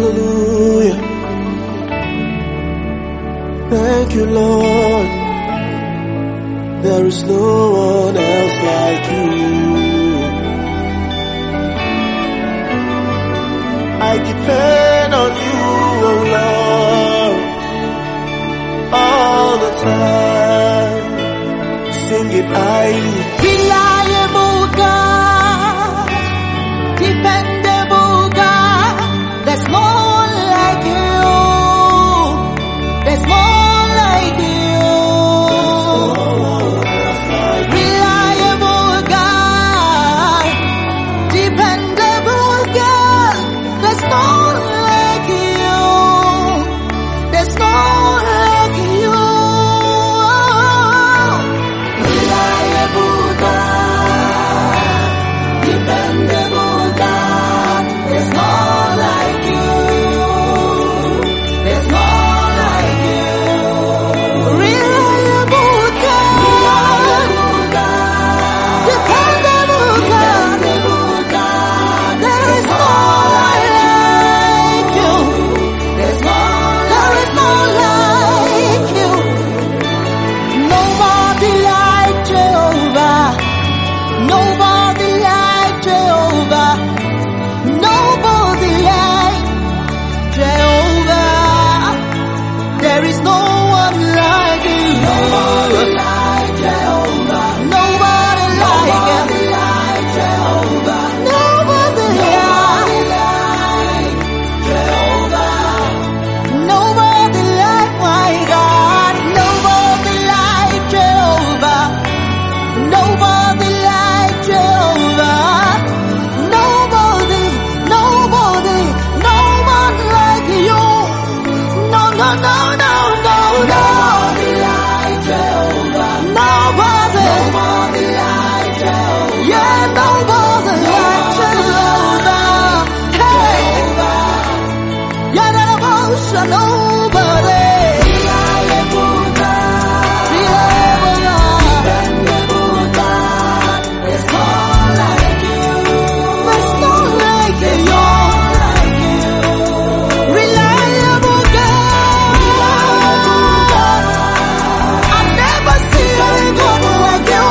Hallelujah. Thank you, Lord. There is no one else like you. I depend on you, oh Lord, all the time. Sing it, Reliable God, dependable God. There's no one like you. There's no one like you. Reliable God, dependable God. There's no one like you. There's no one like you. Reliable God, dependable God. There's no one like you. There's no one like you. Reliable God, dependable God. There is no one like you. There is no like you. Nobody like Jehovah. Nobody like Jehovah. Nobody like Jehovah. There is no one like you. Nobody like Jehovah. Nobody like Jehovah. Nobody like Jehovah. Nobody like my God. Nobody like Jehovah. Nobody like Jehovah. Nobody, nobody, no one like you. No, no, no, no, no, no. Nobody like Jehovah. Nobody. Nobody like Jehovah. Yeah, nobody like Jehovah. Hey, yeah, that emotion, nobody. Reliable God. Dependable God. There's no like you. There's no like you. Reliable God. I've never seen anybody like you.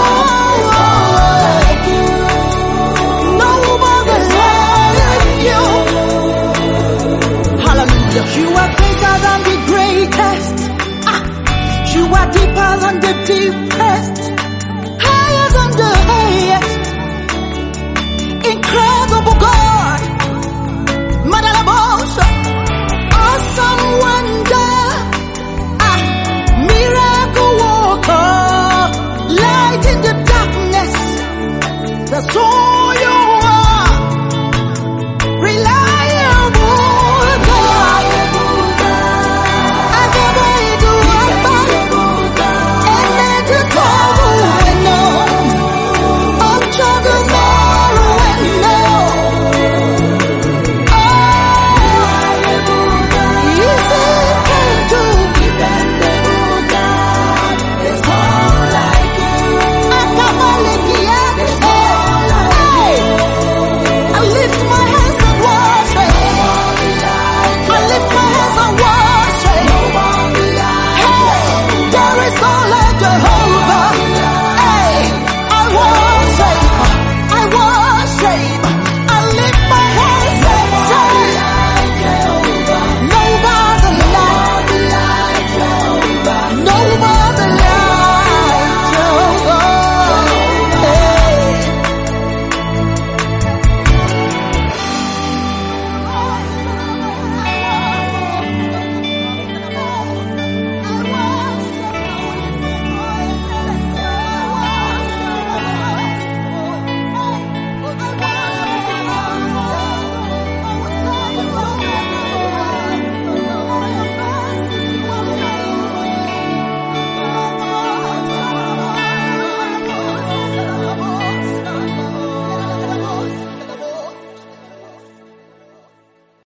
Nobody like you. Hallelujah. You are greater than the greatest. You are deeper than the deepest. Higher than the highest. Incredible God. Madalabosa. Awesome wonder. Miracle worker. Light in the darkness. The soul